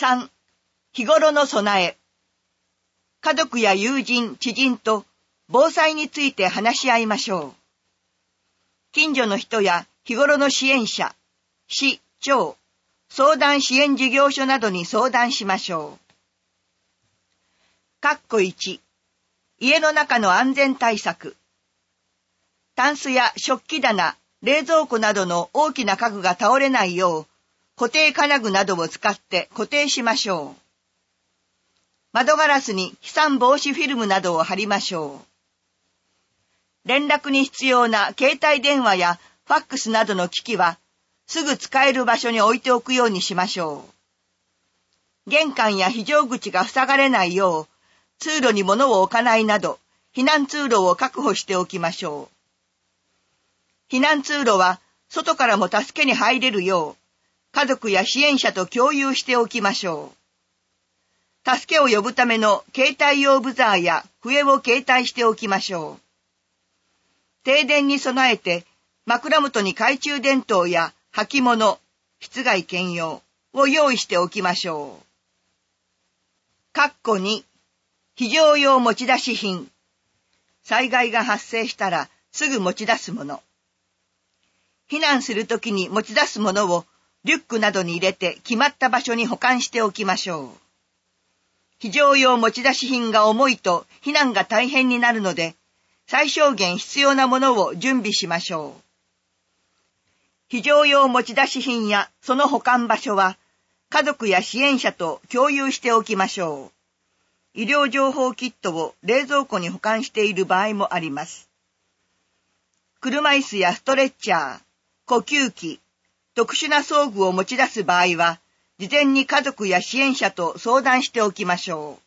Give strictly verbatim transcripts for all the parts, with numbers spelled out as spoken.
さん、日頃の備え。家族や友人、知人と防災について話し合いましょう。近所の人や日頃の支援者、市、町、相談支援事業所などに相談しましょう。括弧いち、家の中の安全対策。タンスや食器棚、冷蔵庫などの大きな家具が倒れないよう、固定金具などを使って固定しましょう。窓ガラスに飛散防止フィルムなどを貼りましょう。連絡に必要な携帯電話やファックスなどの機器は、すぐ使える場所に置いておくようにしましょう。玄関や非常口が塞がれないよう、通路に物を置かないなど、避難通路を確保しておきましょう。避難通路は、外からも助けに入れるよう、家族や支援者と共有しておきましょう。助けを呼ぶための携帯用ブザーや笛を携帯しておきましょう。停電に備えて枕元に懐中電灯や履物、室外兼用を用意しておきましょう。括弧に、非常用持ち出し品。災害が発生したらすぐ持ち出すもの。避難するときに持ち出すものをリュックなどに入れて決まった場所に保管しておきましょう。非常用持ち出し品が重いと避難が大変になるので、最小限必要なものを準備しましょう。非常用持ち出し品やその保管場所は、家族や支援者と共有しておきましょう。医療情報キットを冷蔵庫に保管している場合もあります。車椅子やストレッチャー、呼吸器、特殊な装具を持ち出す場合は、事前に家族や支援者と相談しておきましょう。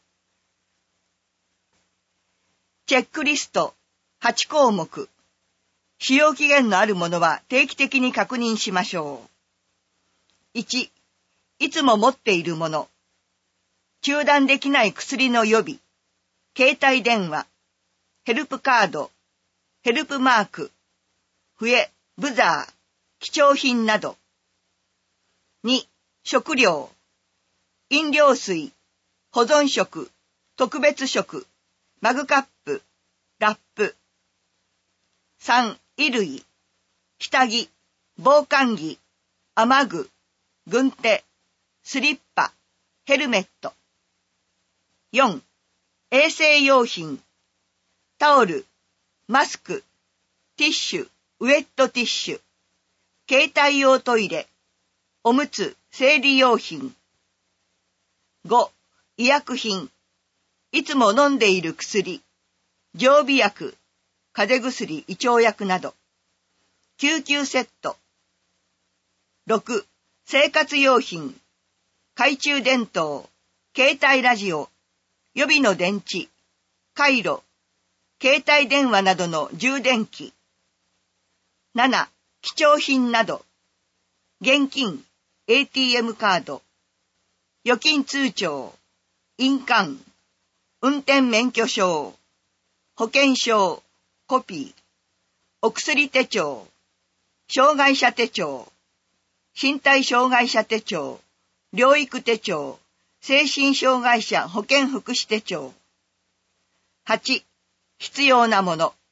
チェックリストはちこうもく。使用期限のあるものは定期的に確認しましょう。いち、いつも持っているもの。中断できない薬の予備、携帯電話、ヘルプカード、ヘルプマーク、笛、ブザー、貴重品など。に、食料、飲料水、保存食、特別食、マグカップ、ラップ。さん、衣類、下着、防寒着、雨具、軍手、スリッパ、ヘルメット。よん、衛生用品、タオル、マスク、ティッシュ、ウェットティッシュ、携帯用トイレ、おむつ、生理用品。ご、医薬品。いつも飲んでいる薬、常備薬、風邪薬、胃腸薬など。救急セット。ろく、生活用品。懐中電灯、携帯ラジオ、予備の電池、カイロ、携帯電話などの充電器。なな、貴重品など。現金、エーティーエム カード、預金通帳、印鑑、運転免許証、保険証、コピー、お薬手帳、障害者手帳、身体障害者手帳、療育手帳、精神障害者保健福祉手帳。はち、必要なもの。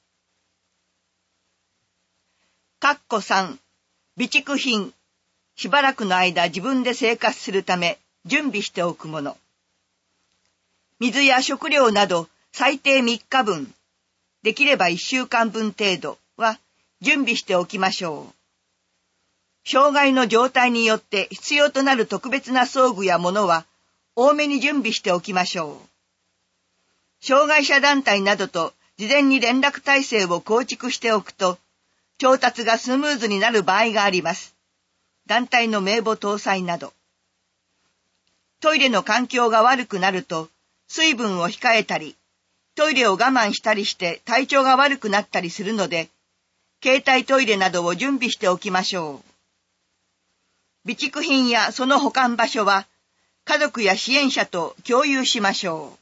括弧さん、備蓄品。しばらくの間自分で生活するため準備しておくもの。水や食料など最低みっかぶん、できればいっしゅうかんぶん程度は準備しておきましょう。障害の状態によって必要となる特別な装具やものは多めに準備しておきましょう。障害者団体などと事前に連絡体制を構築しておくと調達がスムーズになる場合があります。団体の名簿搭載など。トイレの環境が悪くなると水分を控えたり、トイレを我慢したりして体調が悪くなったりするので、携帯トイレなどを準備しておきましょう。備蓄品やその保管場所は家族や支援者と共有しましょう。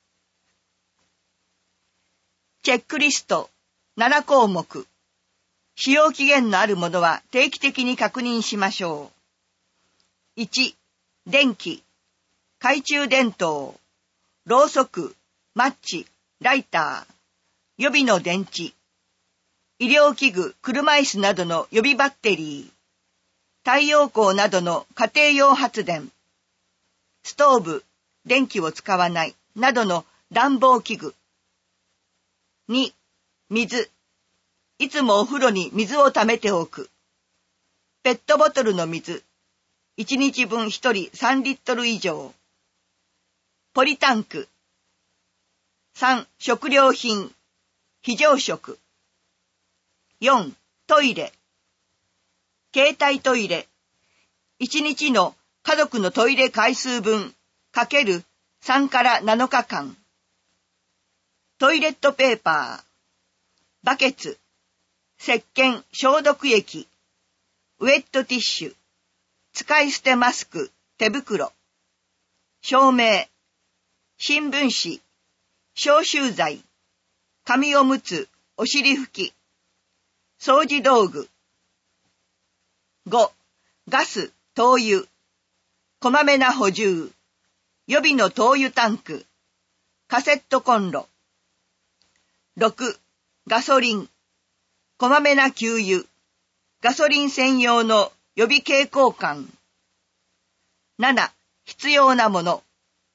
チェックリストななこうもく。使用期限のあるものは定期的に確認しましょう。いち、電気。 懐中電灯、ろうそく、マッチ、ライター、予備の電池、医療器具、車椅子などの予備バッテリー、太陽光などの家庭用発電、ストーブ、電気を使わないなどの暖房器具。に、水。いつもお風呂に水を溜めておく。ペットボトルの水。いちにちぶんひとりさんリットル以上。ポリタンク。さん、食料品。非常食。よん、トイレ。携帯トイレ。いちにちの家族のトイレ回数分かけるさんからなのかかん。トイレットペーパー。バケツ。石鹸、消毒液。ウェットティッシュ。使い捨てマスク、手袋。照明。新聞紙。消臭剤。紙おむつ、お尻拭き。掃除道具。ご、ガス、灯油。こまめな補充。予備の灯油タンク。カセットコンロ。ろく、ガソリン。こまめな給油。ガソリン専用の予備携行缶。なな、必要なもの。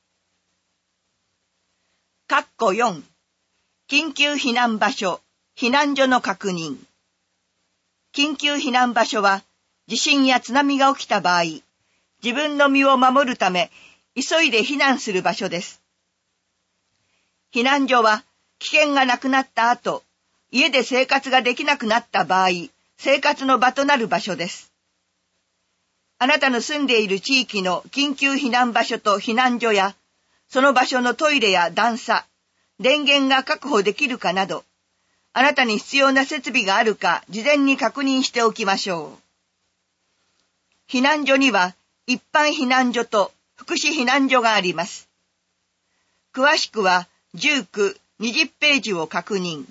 括弧よん、緊急避難場所、避難所の確認。緊急避難場所は、地震や津波が起きた場合、自分の身を守るため、急いで避難する場所です。避難所は、危険がなくなった後、家で生活ができなくなった場合、生活の場となる場所です。あなたの住んでいる地域の緊急避難場所と避難所や、その場所のトイレや段差、電源が確保できるかなど、あなたに必要な設備があるか事前に確認しておきましょう。避難所には一般避難所と福祉避難所があります。詳しくはじゅうきゅう、にじゅうページを確認。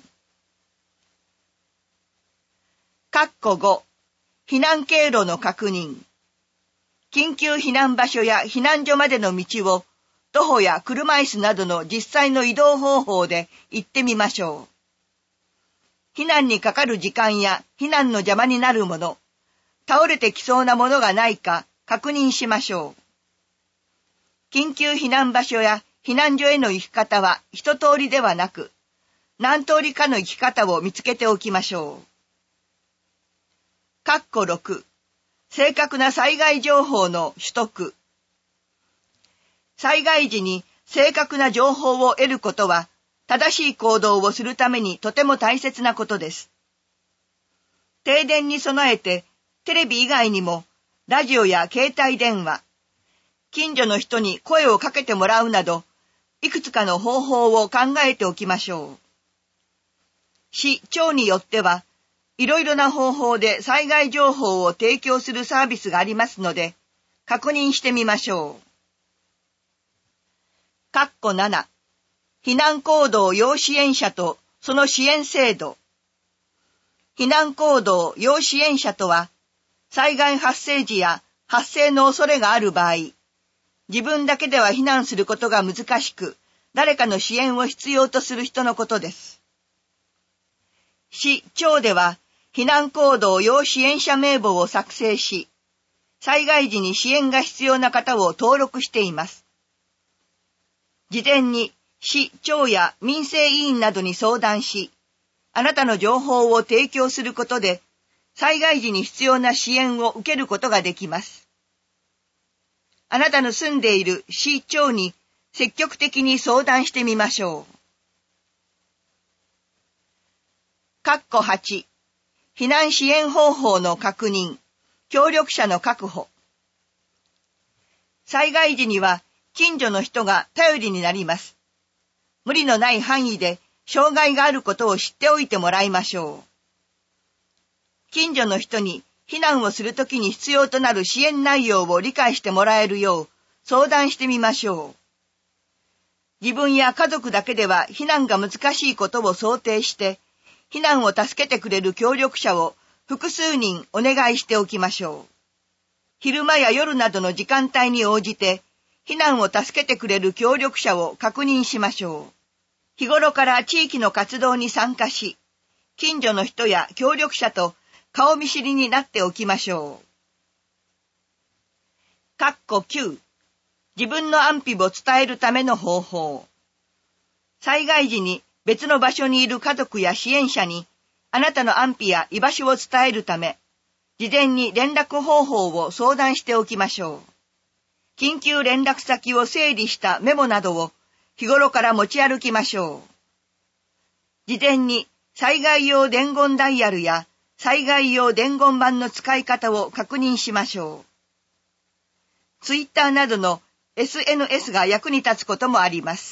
括弧ご、避難経路の確認。緊急避難場所や避難所までの道を徒歩や車椅子などの実際の移動方法で行ってみましょう。避難にかかる時間や避難の邪魔になるもの、倒れてきそうなものがないか確認しましょう。緊急避難場所や避難所への行き方は一通りではなく、何通りかの行き方を見つけておきましょう。括弧ろく、正確な災害情報の取得。災害時に正確な情報を得ることは、正しい行動をするためにとても大切なことです。停電に備えて、テレビ以外にも、ラジオや携帯電話、近所の人に声をかけてもらうなど、いくつかの方法を考えておきましょう。市、町によっては、いろいろな方法で災害情報を提供するサービスがありますので、確認してみましょう。括弧なな、避難行動要支援者とその支援制度。避難行動要支援者とは、災害発生時や発生の恐れがある場合、自分だけでは避難することが難しく、誰かの支援を必要とする人のことです。市、町では、避難行動要支援者名簿を作成し、災害時に支援が必要な方を登録しています。事前に市、町や民生委員などに相談し、あなたの情報を提供することで、災害時に必要な支援を受けることができます。あなたの住んでいる市、町に積極的に相談してみましょう。括弧はち、避難支援方法の確認、協力者の確保。災害時には近所の人が頼りになります。無理のない範囲で障害があることを知っておいてもらいましょう。近所の人に避難をするときに必要となる支援内容を理解してもらえるよう相談してみましょう。自分や家族だけでは避難が難しいことを想定して、避難を助けてくれる協力者を複数人お願いしておきましょう。昼間や夜などの時間帯に応じて、 避難を助けてくれる協力者を確認しましょう。日頃から地域の活動に参加し、近所の人や協力者と顔見知りになっておきましょう。括弧きゅう、自分の安否を伝えるための方法。災害時に別の場所にいる家族や支援者に、あなたの安否や居場所を伝えるため、事前に連絡方法を相談しておきましょう。緊急連絡先を整理したメモなどを日頃から持ち歩きましょう。事前に災害用伝言ダイヤルや災害用伝言板の使い方を確認しましょう。ツイッターなどの エスエヌエス が役に立つこともあります。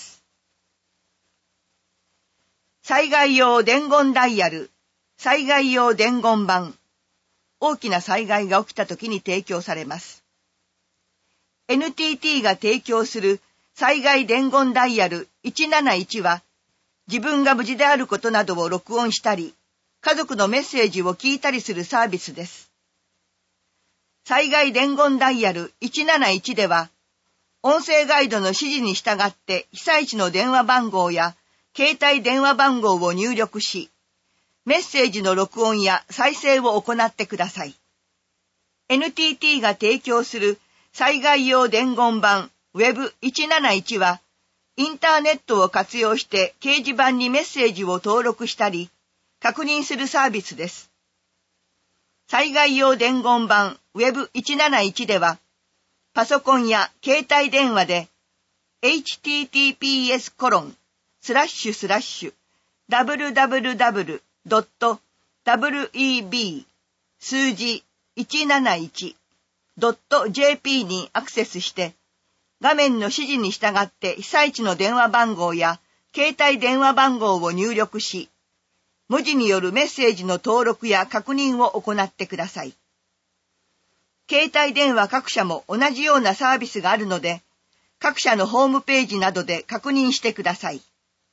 災害用伝言ダイヤル、災害用伝言板、大きな災害が起きた時に提供されます。エヌティーティー が提供する災害伝言ダイヤルいちなないちは、自分が無事であることなどを録音したり、家族のメッセージを聞いたりするサービスです。災害伝言ダイヤルいちなないちでは、音声ガイドの指示に従って被災地の電話番号や携帯電話番号を入力し、メッセージの録音や再生を行ってください。エヌティーティー が提供する災害用伝言板 ウェブいちなないち は、インターネットを活用して掲示板にメッセージを登録したり、確認するサービスです。災害用伝言板 ウェブいちなないち では、パソコンや携帯電話で エイチティーティーピーエスコロンスラッシュスラッシュダブリュダブリュダブリュドットダブリュイービー 数字いちなないちドットジェーピー にアクセスして、画面の指示に従って被災地の電話番号や携帯電話番号を入力し、文字によるメッセージの登録や確認を行ってください。携帯電話各社も同じようなサービスがあるので、各社のホームページなどで確認してください。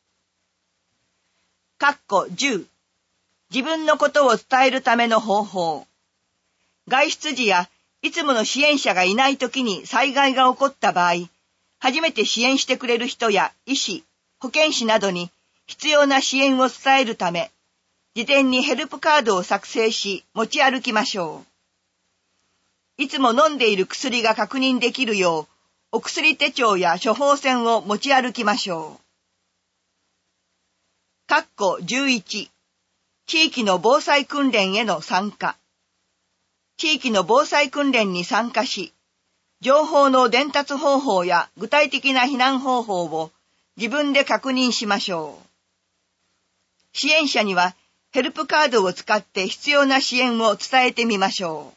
括弧じゅう、自分のことを伝えるための方法。外出時やいつもの支援者がいないときに災害が起こった場合、初めて支援してくれる人や医師、保健師などに必要な支援を伝えるため、事前にヘルプカードを作成し持ち歩きましょう。いつも飲んでいる薬が確認できるよう、お薬手帳や処方箋を持ち歩きましょう。括弧じゅういち、地域の防災訓練への参加。地域の防災訓練に参加し、情報の伝達方法や具体的な避難方法を自分で確認しましょう。支援者にはヘルプカードを使って必要な支援を伝えてみましょう。